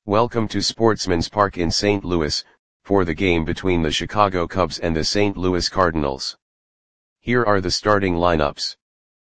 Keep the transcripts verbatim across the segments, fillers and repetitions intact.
Welcome to Sportsman's Park in Saint Louis, for the game between the Chicago Cubs and the Saint Louis Cardinals. Here are the starting lineups.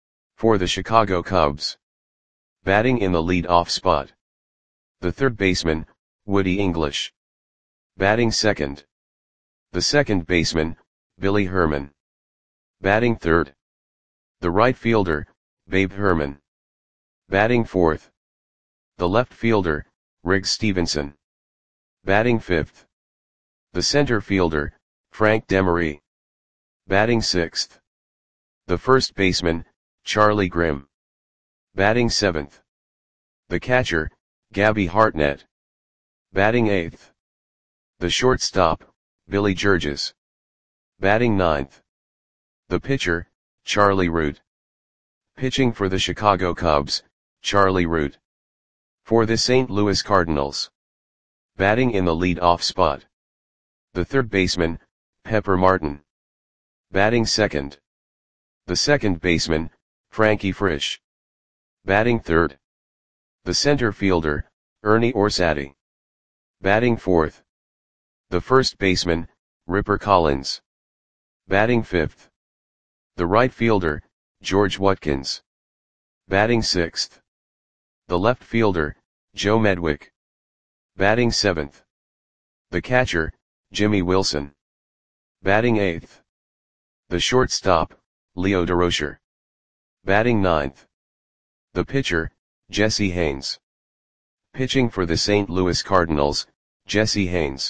For the Chicago Cubs. Batting in the lead-off spot. The third baseman, Woody English. Batting second. The second baseman, Billy Herman. Batting third. The right fielder, Babe Herman. Batting fourth. The left fielder, Riggs Stephenson. Batting fifth. The center fielder, Frank Demery. Batting sixth. The first baseman, Charlie Grimm. Batting seventh. The catcher, Gabby Hartnett. Batting eighth. The shortstop, Billy Georges. Batting ninth. The pitcher, Charlie Root. Pitching for the Chicago Cubs, Charlie Root. For the Saint Louis Cardinals. Batting in the lead-off spot. The third baseman, Pepper Martin. Batting second. The second baseman, Frankie Frisch. Batting third. The center fielder, Ernie Orsatti. Batting fourth. The first baseman, Ripper Collins. Batting fifth. The right fielder, George Watkins. Batting sixth. The left fielder, Joe Medwick. Batting seventh. The catcher, Jimmy Wilson. Batting eighth. The shortstop, Leo Durocher. Batting ninth. The pitcher, Jesse Haynes. Pitching for the Saint Louis Cardinals, Jesse Haynes.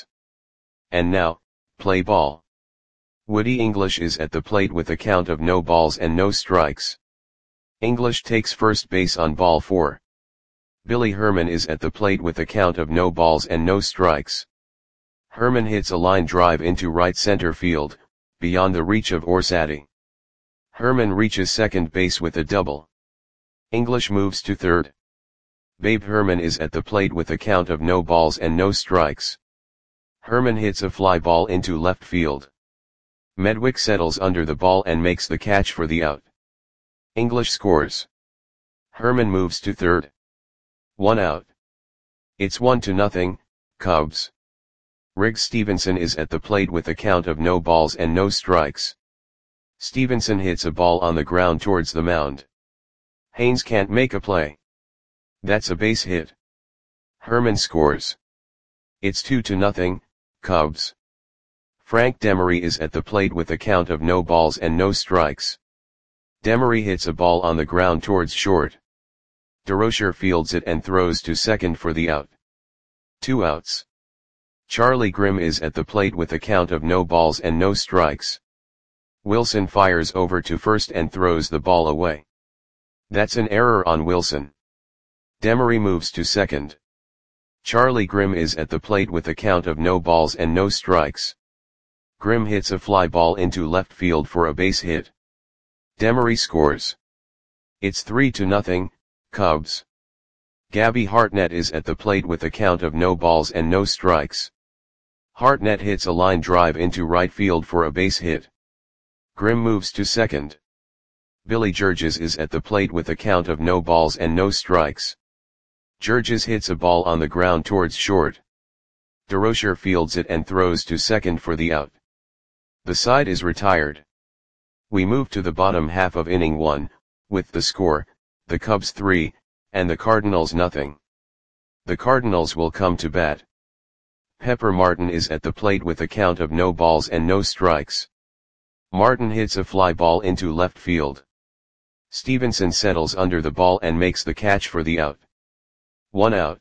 And now, play ball. Woody English is at the plate with a count of no balls and no strikes. English takes first base on ball four. Billy Herman is at the plate with a count of no balls and no strikes. Herman hits a line drive into right center field, beyond the reach of Orsatti. Herman reaches second base with a double. English moves to third. Babe Herman is at the plate with a count of no balls and no strikes. Herman hits a fly ball into left field. Medwick settles under the ball and makes the catch for the out. English scores. Herman moves to third. One out. It's one to nothing, Cubs. Riggs Stephenson is at the plate with a count of no balls and no strikes. Stephenson hits a ball on the ground towards the mound. Haynes can't make a play. That's a base hit. Herman scores. It's two to nothing, Cubs. Frank Demery is at the plate with a count of no balls and no strikes. Demery hits a ball on the ground towards short. Durocher fields it and throws to second for the out. Two outs. Charlie Grimm is at the plate with a count of no balls and no strikes. Wilson fires over to first and throws the ball away. That's an error on Wilson. Demery moves to second. Charlie Grimm is at the plate with a count of no balls and no strikes. Grimm hits a fly ball into left field for a base hit. Demery scores. It's three to nothing, Cubs. Gabby Hartnett is at the plate with a count of no balls and no strikes. Hartnett hits a line drive into right field for a base hit. Grimm moves to second. Billy Georges is at the plate with a count of no balls and no strikes. Georges hits a ball on the ground towards short. Durocher fields it and throws to second for the out. The side is retired. We move to the bottom half of inning one, with the score, the Cubs three, and the Cardinals nothing. The Cardinals will come to bat. Pepper Martin is at the plate with a count of no balls and no strikes. Martin hits a fly ball into left field. Stephenson settles under the ball and makes the catch for the out. One out.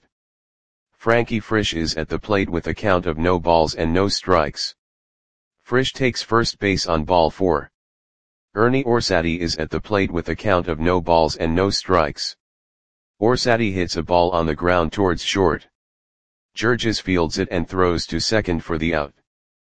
Frankie Frisch is at the plate with a count of no balls and no strikes. Frisch takes first base on ball four. Ernie Orsatti is at the plate with a count of no balls and no strikes. Orsatti hits a ball on the ground towards short. Georges fields it and throws to second for the out.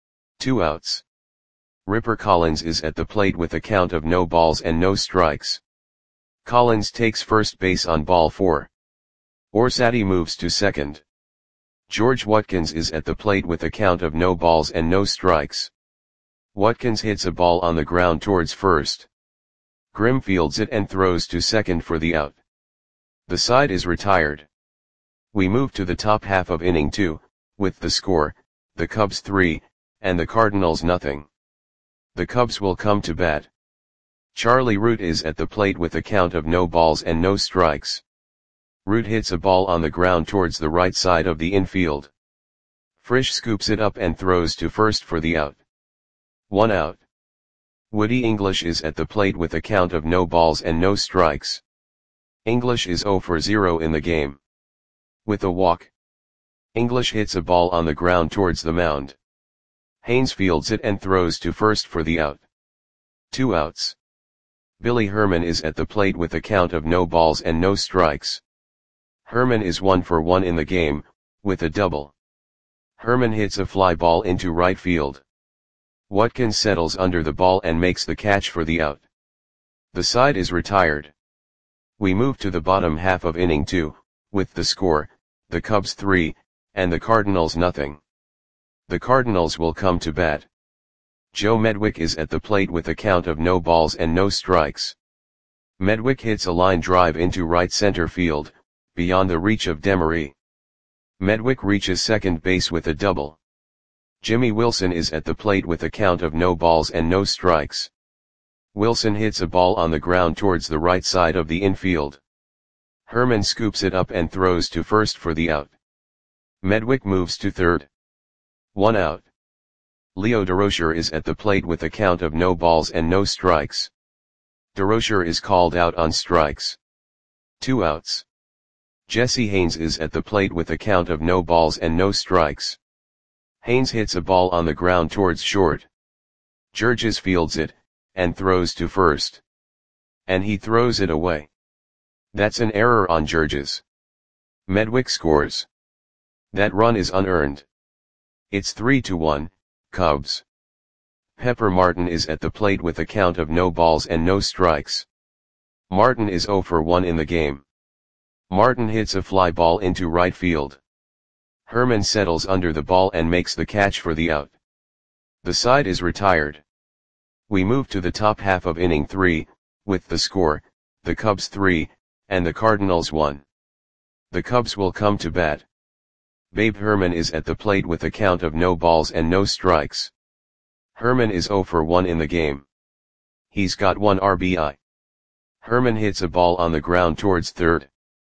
Two outs. Ripper Collins is at the plate with a count of no balls and no strikes. Collins takes first base on ball four. Orsatti moves to second. George Watkins is at the plate with a count of no balls and no strikes. Watkins hits a ball on the ground towards first. Grimm fields it and throws to second for the out. The side is retired. We move to the top half of inning two, with the score, the Cubs three, and the Cardinals nothing. The Cubs will come to bat. Charlie Root is at the plate with a count of no balls and no strikes. Root hits a ball on the ground towards the right side of the infield. Frisch scoops it up and throws to first for the out. One out. Woody English is at the plate with a count of no balls and no strikes. English is zero for zero in the game. With a walk, English hits a ball on the ground towards the mound. Haynes fields it and throws to first for the out. Two outs. Billy Herman is at the plate with a count of no balls and no strikes. Herman is one for one in the game, with a double. Herman hits a fly ball into right field. Watkins settles under the ball and makes the catch for the out. The side is retired. We move to the bottom half of inning two, with the score, the Cubs three, and the Cardinals nothing. The Cardinals will come to bat. Joe Medwick is at the plate with a count of no balls and no strikes. Medwick hits a line drive into right center field, beyond the reach of Demery. Medwick reaches second base with a double. Jimmy Wilson is at the plate with a count of no balls and no strikes. Wilson hits a ball on the ground towards the right side of the infield. Herman scoops it up and throws to first for the out. Medwick moves to third. One out. Leo Durocher is at the plate with a count of no balls and no strikes. Durocher is called out on strikes. Two outs. Jesse Haynes is at the plate with a count of no balls and no strikes. Haynes hits a ball on the ground towards short. Georges fields it, and throws to first. And he throws it away. That's an error on Georges. Medwick scores. That run is unearned. It's three to one, Cubs. Pepper Martin is at the plate with a count of no balls and no strikes. Martin is zero for one in the game. Martin hits a fly ball into right field. Herman settles under the ball and makes the catch for the out. The side is retired. We move to the top half of inning three, with the score, the Cubs three, and the Cardinals one. The Cubs will come to bat. Babe Herman is at the plate with a count of no balls and no strikes. Herman is zero for one in the game. He's got one R B I. Herman hits a ball on the ground towards third.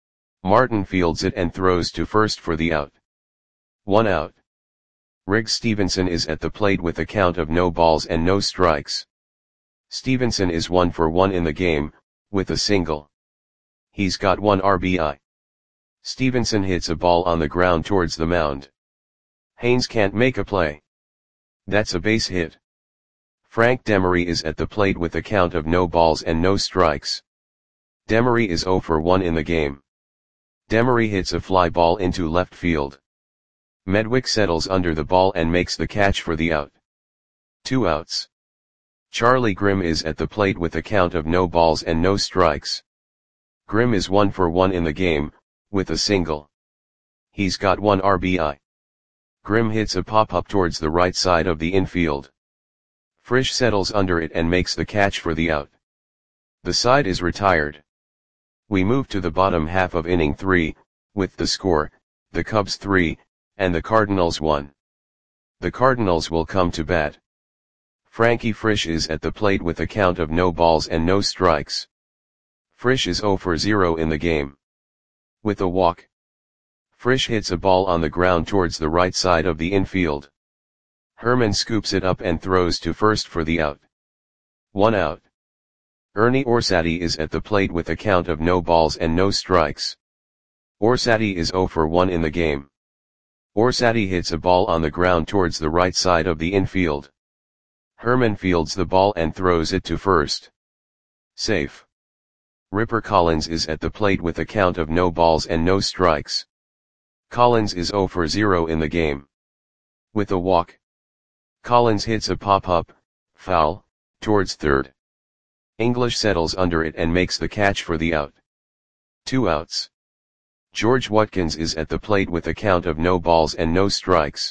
Martin fields it and throws to first for the out. One out. Riggs Stevenson is at the plate with a count of no balls and no strikes. Stevenson is one for one in the game, with a single. He's got one R B I. Stevenson hits a ball on the ground towards the mound. Haynes can't make a play. That's a base hit. Frank Demery is at the plate with a count of no balls and no strikes. Demery is zero for one in the game. Demery hits a fly ball into left field. Medwick settles under the ball and makes the catch for the out. Two outs. Charlie Grimm is at the plate with a count of no balls and no strikes. Grimm is one for one in the game, with a single. He's got one R B I. Grimm hits a pop-up towards the right side of the infield. Frisch settles under it and makes the catch for the out. The side is retired. We move to the bottom half of inning three, with the score, the Cubs three, and the Cardinals one. The Cardinals will come to bat. Frankie Frisch is at the plate with a count of no balls and no strikes. Frisch is zero for zero in the game. With a walk, Frisch hits a ball on the ground towards the right side of the infield. Herman scoops it up and throws to first for the out. One out. Ernie Orsatti is at the plate with a count of no balls and no strikes. Orsatti is zero for one in the game. Orsatti hits a ball on the ground towards the right side of the infield. Herman fields the ball and throws it to first. Safe. Ripper Collins is at the plate with a count of no balls and no strikes. Collins is zero for zero in the game. With a walk, Collins hits a pop-up, foul, towards third. English settles under it and makes the catch for the out. Two outs. George Watkins is at the plate with a count of no balls and no strikes.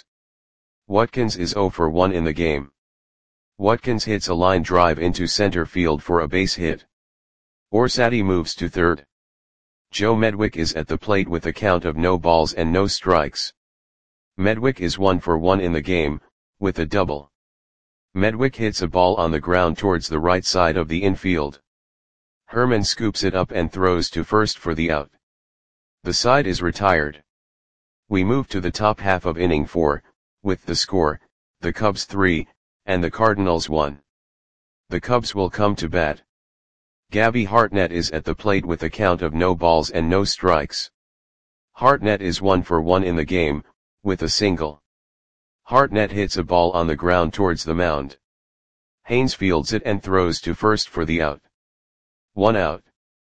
Watkins is zero for one in the game. Watkins hits a line drive into center field for a base hit. Orsatti moves to third. Joe Medwick is at the plate with a count of no balls and no strikes. Medwick is one for one in the game, with a double. Medwick hits a ball on the ground towards the right side of the infield. Herman scoops it up and throws to first for the out. The side is retired. We move to the top half of inning four, with the score, the Cubs three, and the Cardinals one. The Cubs will come to bat. Gabby Hartnett is at the plate with a count of no balls and no strikes. Hartnett is one for one in the game, with a single. Hartnett hits a ball on the ground towards the mound. Haynes fields it and throws to first for the out. One out.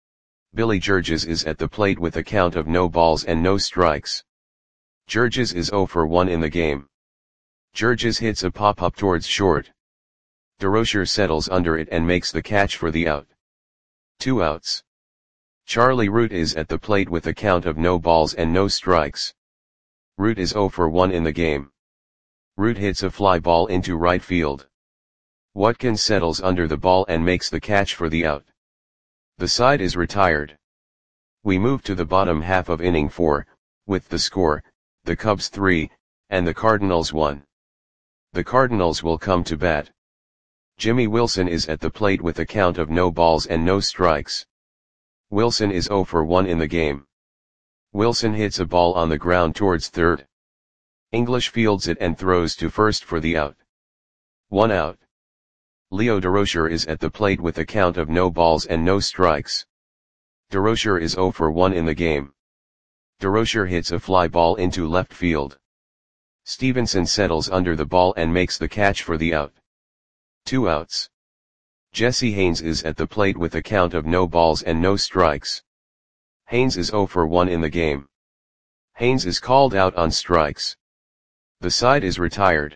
Billy Georges is at the plate with a count of no balls and no strikes. Georges is zero for one in the game. Georges hits a pop-up towards short. DeRocher settles under it and makes the catch for the out. Two outs. Charlie Root is at the plate with a count of no balls and no strikes. Root is zero for one in the game. Root hits a fly ball into right field. Watkins settles under the ball and makes the catch for the out. The side is retired. We move to the bottom half of inning four, with the score, the Cubs three, and the Cardinals one. The Cardinals will come to bat. Jimmy Wilson is at the plate with a count of no balls and no strikes. Wilson is zero for one in the game. Wilson hits a ball on the ground towards third. English fields it and throws to first for the out. One out. Leo DeRocher is at the plate with a count of no balls and no strikes. DeRocher is zero for one in the game. DeRocher hits a fly ball into left field. Stevenson settles under the ball and makes the catch for the out. Two outs. Jesse Haynes is at the plate with a count of no balls and no strikes. Haynes is zero for one in the game. Haynes is called out on strikes. The side is retired.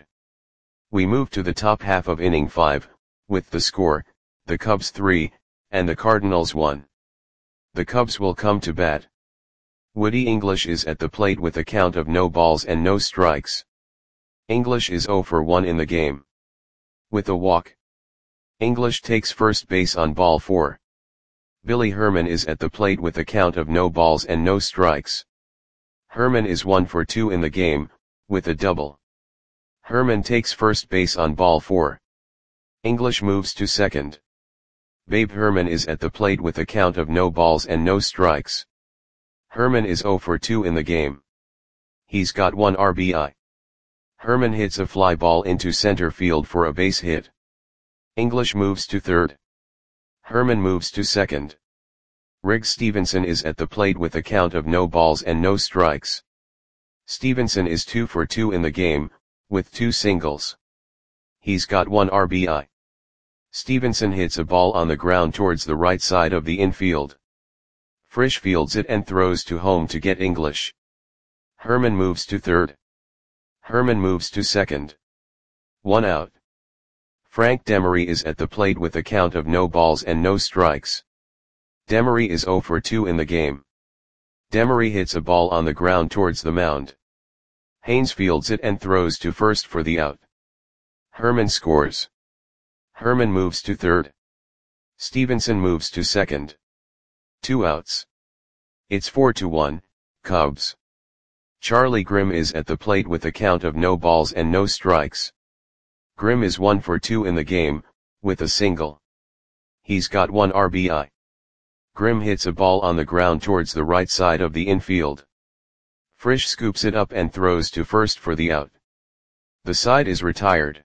We move to the top half of inning five, with the score, the Cubs three, and the Cardinals one. The Cubs will come to bat. Woody English is at the plate with a count of no balls and no strikes. English is zero for one in the game. With a walk. English takes first base on ball four. Billy Herman is at the plate with a count of no balls and no strikes. Herman is one for two in the game, with a double. Herman takes first base on ball four. English moves to second. Babe Herman is at the plate with a count of no balls and no strikes. Herman is zero for two in the game. He's got one R B I. Herman hits a fly ball into center field for a base hit. English moves to third. Herman moves to second. Riggs Stevenson is at the plate with a count of no balls and no strikes. Stevenson is two for two in the game, with two singles. He's got one R B I. Stevenson hits a ball on the ground towards the right side of the infield. Frisch fields it and throws to home to get English. Herman moves to third. Herman moves to second. One out. Frank Demery is at the plate with a count of no balls and no strikes. Demery is zero for two in the game. Demery hits a ball on the ground towards the mound. Haynes fields it and throws to first for the out. Herman scores. Herman moves to third. Stevenson moves to second. Two outs. It's four to one, Cubs. Charlie Grimm is at the plate with a count of no balls and no strikes. Grimm is one for two in the game, with a single. He's got one R B I. Grimm hits a ball on the ground towards the right side of the infield. Frisch scoops it up and throws to first for the out. The side is retired.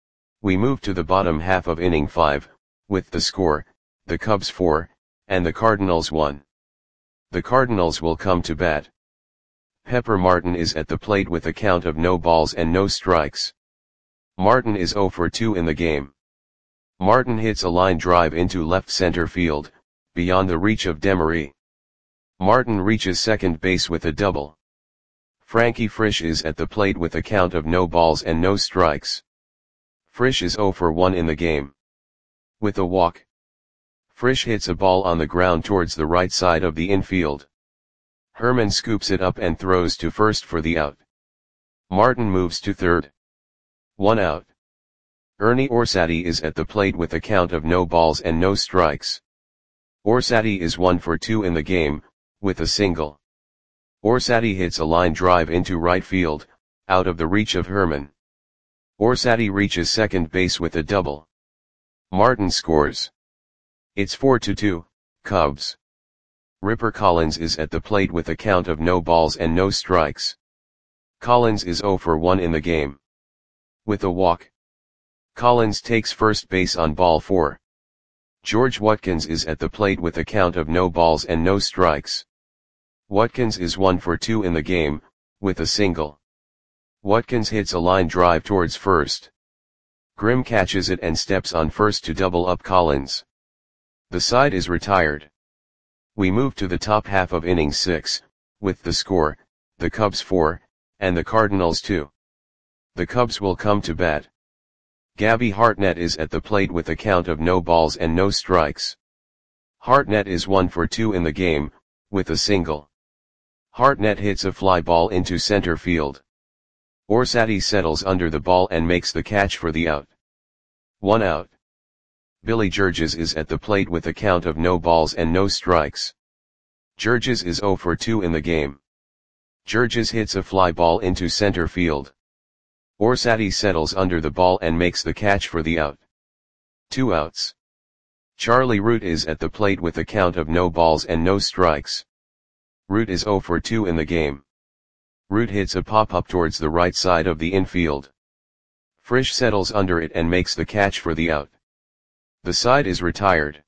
We move to the bottom half of inning five, with the score, the Cubs four, and the Cardinals one. The Cardinals will come to bat. Pepper Martin is at the plate with a count of no balls and no strikes. Martin is zero for two in the game. Martin hits a line drive into left center field, beyond the reach of Demery. Martin reaches second base with a double. Frankie Frisch is at the plate with a count of no balls and no strikes. Frisch is zero for one in the game. With a walk. Frisch hits a ball on the ground towards the right side of the infield. Herman scoops it up and throws to first for the out. Martin moves to third. One out. Ernie Orsatti is at the plate with a count of no balls and no strikes. Orsatti is one for two in the game, with a single. Orsatti hits a line drive into right field, out of the reach of Herman. Orsatti reaches second base with a double. Martin scores. It's four to two, Cubs. Ripper Collins is at the plate with a count of no balls and no strikes. Collins is oh for one in the game. With a walk. Collins takes first base on ball four. George Watkins is at the plate with a count of no balls and no strikes. Watkins is one for two in the game, with a single. Watkins hits a line drive towards first. Grimm catches it and steps on first to double up Collins. The side is retired. We move to the top half of inning six, with the score, the Cubs four, and the Cardinals two. The Cubs will come to bat. Gabby Hartnett is at the plate with a count of no balls and no strikes. Hartnett is one for two in the game, with a single. Hartnett hits a fly ball into center field. Orsatti settles under the ball and makes the catch for the out. One out. Billy Georges is at the plate with a count of no balls and no strikes. Georges is oh for two in the game. Georges hits a fly ball into center field. Orsatti settles under the ball and makes the catch for the out. Two outs. Charlie Root is at the plate with a count of no balls and no strikes. Root is oh for two in the game. Root hits a pop-up towards the right side of the infield. Frisch settles under it and makes the catch for the out. The side is retired.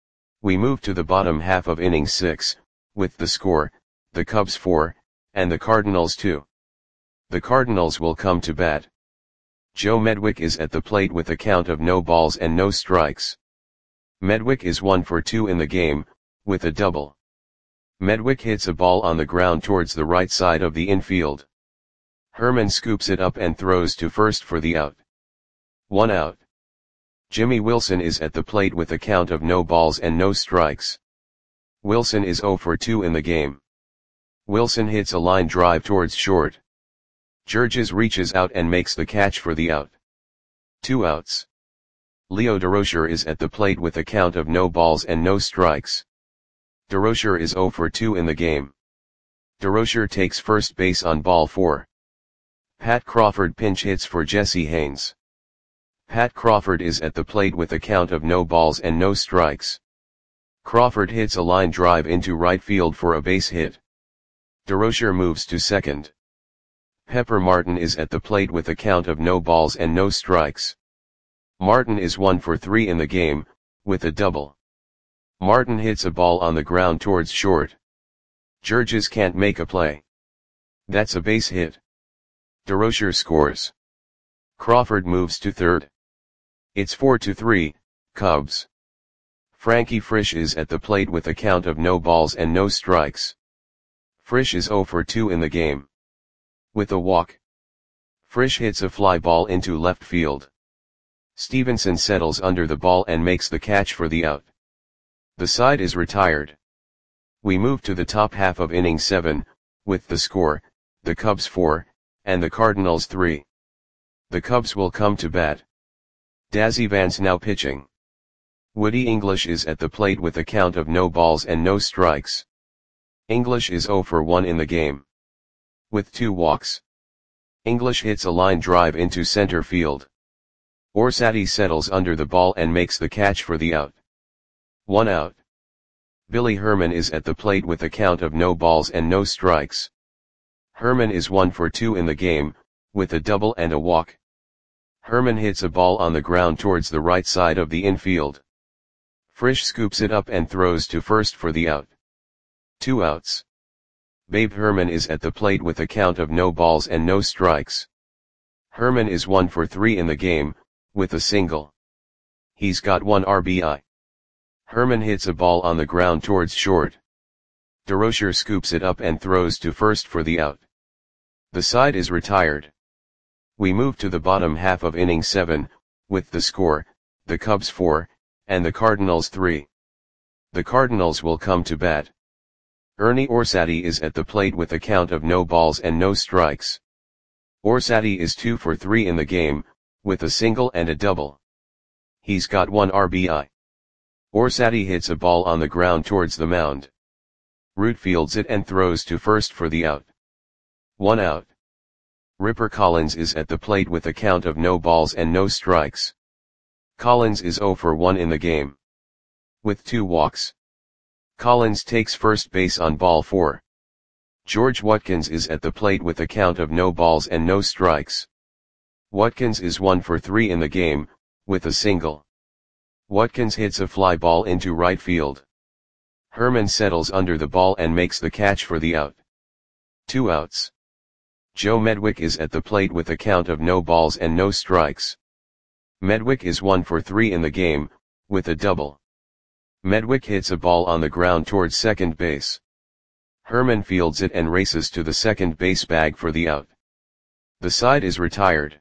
We move to the bottom half of inning six, with the score, the Cubs four, and the Cardinals two. The Cardinals will come to bat. Joe Medwick is at the plate with a count of no balls and no strikes. Medwick is one for two in the game, with a double. Medwick hits a ball on the ground towards the right side of the infield. Herman scoops it up and throws to first for the out. One out. Jimmy Wilson is at the plate with a count of no balls and no strikes. Wilson is oh for two in the game. Wilson hits a line drive towards short. Georges reaches out and makes the catch for the out. Two outs. Leo Durocher is at the plate with a count of no balls and no strikes. Durocher is oh for two in the game. Durocher takes first base on ball four. Pat Crawford pinch hits for Jesse Haynes. Pat Crawford is at the plate with a count of no balls and no strikes. Crawford hits a line drive into right field for a base hit. Durocher moves to second. Pepper Martin is at the plate with a count of no balls and no strikes. Martin is one for three in the game, with a double. Martin hits a ball on the ground towards short. Georges can't make a play. That's a base hit. Durocher scores. Crawford moves to third. It's four to three, Cubs. Frankie Frisch is at the plate with a count of no balls and no strikes. Frisch is oh for two in the game. With a walk. Frisch hits a fly ball into left field. Stevenson settles under the ball and makes the catch for the out. The side is retired. We move to the top half of inning seven, with the score, the Cubs four, and the Cardinals three. The Cubs will come to bat. Dazzy Vance now pitching. Woody English is at the plate with a count of no balls and no strikes. English is oh for one in the game. With two walks. English hits a line drive into center field. Orsatti settles under the ball and makes the catch for the out. One out. Billy Herman is at the plate with a count of no balls and no strikes. Herman is one for two in the game, with a double and a walk. Herman hits a ball on the ground towards the right side of the infield. Frisch scoops it up and throws to first for the out. Two outs. Babe Herman is at the plate with a count of no balls and no strikes. Herman is one for three in the game, with a single. He's got one R B I. Herman hits a ball on the ground towards short. Durocher scoops it up and throws to first for the out. The side is retired. We move to the bottom half of inning seven, with the score, the Cubs four, and the Cardinals three. The Cardinals will come to bat. Ernie Orsatti is at the plate with a count of no balls and no strikes. Orsatti is two for three in the game, with a single and a double. He's got one R B I. Orsatti hits a ball on the ground towards the mound. Root fields it and throws to first for the out. One out. Ripper Collins is at the plate with a count of no balls and no strikes. Collins is zero for one in the game. With two walks. Collins takes first base on ball four. George Watkins is at the plate with a count of no balls and no strikes. Watkins is one for three in the game, with a single. Watkins hits a fly ball into right field. Herman settles under the ball and makes the catch for the out. Two outs. Joe Medwick is at the plate with a count of no balls and no strikes. Medwick is one for three in the game, with a double. Medwick hits a ball on the ground towards second base. Herman fields it and races to the second base bag for the out. The side is retired.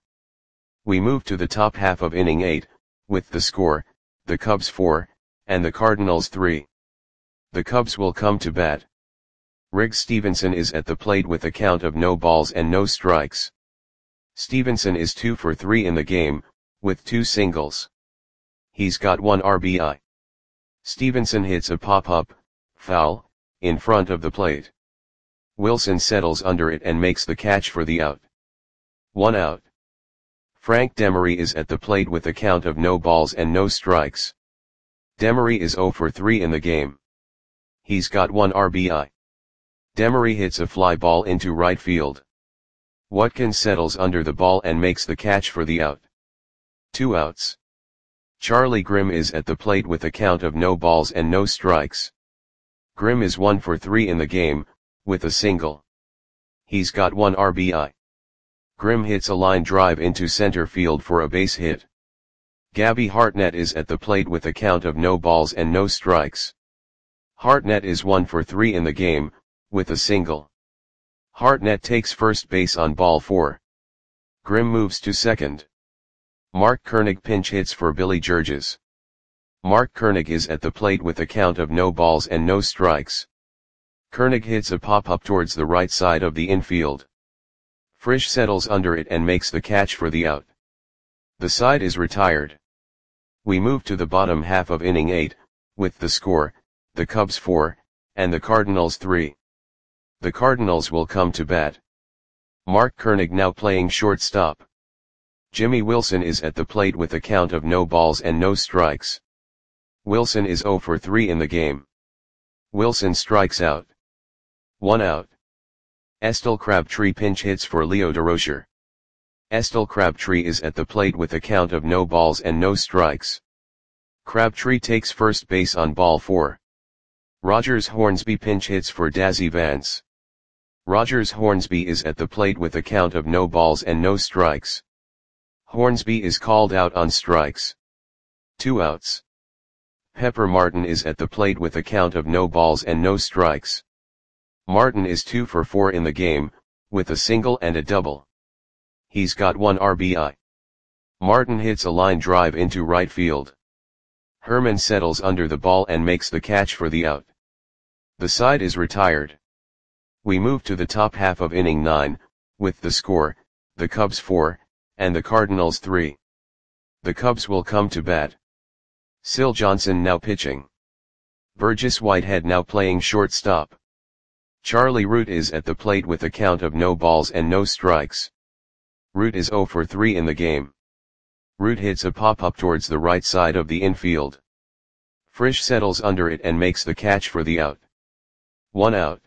We move to the top half of inning eight, with the score, the Cubs four, and the Cardinals three. The Cubs will come to bat. Riggs Stevenson is at the plate with a count of no balls and no strikes. Stevenson is two for three in the game, with two singles. He's got one R B I. Stevenson hits a pop-up, foul, in front of the plate. Wilson settles under it and makes the catch for the out. One out. Frank Demery is at the plate with a count of no balls and no strikes. Demery is zero for three in the game. He's got one R B I. Demery hits a fly ball into right field. Watkins settles under the ball and makes the catch for the out. Two outs. Charlie Grimm is at the plate with a count of no balls and no strikes. Grimm is one for three in the game, with a single. He's got one R B I. Grimm hits a line drive into center field for a base hit. Gabby Hartnett is at the plate with a count of no balls and no strikes. Hartnett is one for three in the game, with a single. Hartnett takes first base on ball four. Grimm moves to second. Mark Koenig pinch hits for Billy Georges. Mark Koenig is at the plate with a count of no balls and no strikes. Koenig hits a pop-up towards the right side of the infield. Frisch settles under it and makes the catch for the out. The side is retired. We move to the bottom half of inning eight, with the score, the Cubs four, and the Cardinals three. The Cardinals will come to bat. Mark Koenig now playing shortstop. Jimmy Wilson is at the plate with a count of no balls and no strikes. Wilson is zero for three in the game. Wilson strikes out. One out. Estelle Crabtree pinch hits for Leo Durocher. Estelle Crabtree is at the plate with a count of no balls and no strikes. Crabtree takes first base on ball four. Rogers Hornsby pinch hits for Dazzy Vance. Rogers Hornsby is at the plate with a count of no balls and no strikes. Hornsby is called out on strikes. Two outs. Pepper Martin is at the plate with a count of no balls and no strikes. Martin is two for four in the game, with a single and a double. He's got one R B I. Martin hits a line drive into right field. Herman settles under the ball and makes the catch for the out. The side is retired. We move to the top half of inning nine, with the score, the Cubs four, and the Cardinals three. The Cubs will come to bat. Syl Johnson now pitching. Burgess Whitehead now playing shortstop. Charlie Root is at the plate with a count of no balls and no strikes. Root is zero for three in the game. Root hits a pop-up towards the right side of the infield. Frisch settles under it and makes the catch for the out. One out.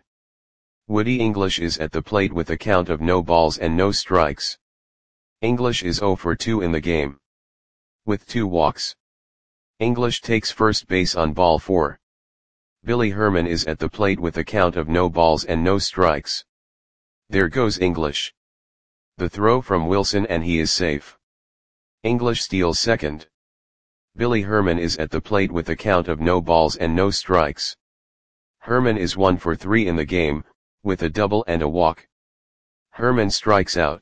Woody English is at the plate with a count of no balls and no strikes. English is zero for two in the game. With two walks. English takes first base on ball four. Billy Herman is at the plate with a count of no balls and no strikes. There goes English. The throw from Wilson and he is safe. English steals second. Billy Herman is at the plate with a count of no balls and no strikes. Herman is one for three in the game, with a double and a walk. Herman strikes out.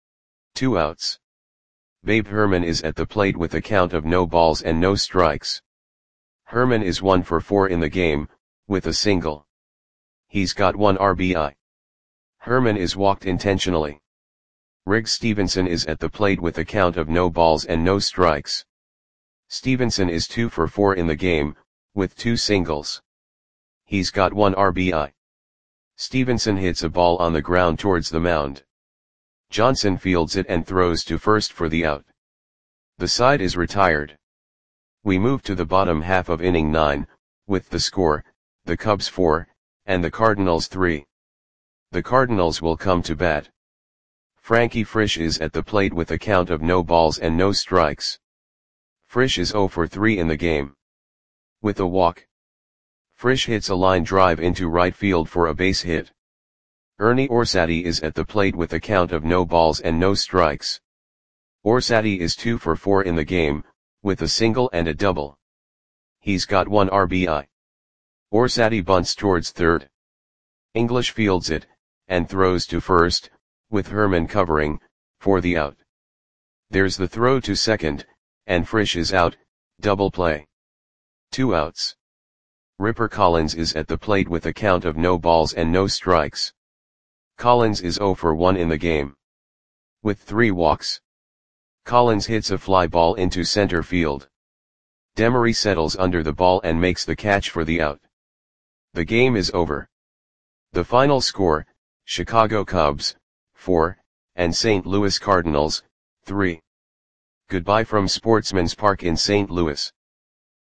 Two outs. Babe Herman is at the plate with a count of no balls and no strikes. Herman is one for four in the game, with a single. He's got one R B I. Herman is walked intentionally. Riggs Stevenson is at the plate with a count of no balls and no strikes. Stevenson is two for four in the game, with two singles. He's got one R B I. Stevenson hits a ball on the ground towards the mound. Johnson fields it and throws to first for the out. The side is retired. We move to the bottom half of inning nine, with the score, the Cubs four, and the Cardinals three. The Cardinals will come to bat. Frankie Frisch is at the plate with a count of no balls and no strikes. Frisch is zero for three in the game. With a walk, Frisch hits a line drive into right field for a base hit. Ernie Orsatti is at the plate with a count of no balls and no strikes. Orsatti is two for four in the game, with a single and a double. He's got one R B I. Orsatti bunts towards third. English fields it, and throws to first, with Herman covering, for the out. There's the throw to second, and Frisch is out, double play. Two outs. Ripper Collins is at the plate with a count of no balls and no strikes. Collins is zero for one in the game. With three walks, Collins hits a fly ball into center field. Demery settles under the ball and makes the catch for the out. The game is over. The final score, Chicago Cubs, four, and Saint Louis Cardinals, three. Goodbye from Sportsman's Park in Saint Louis.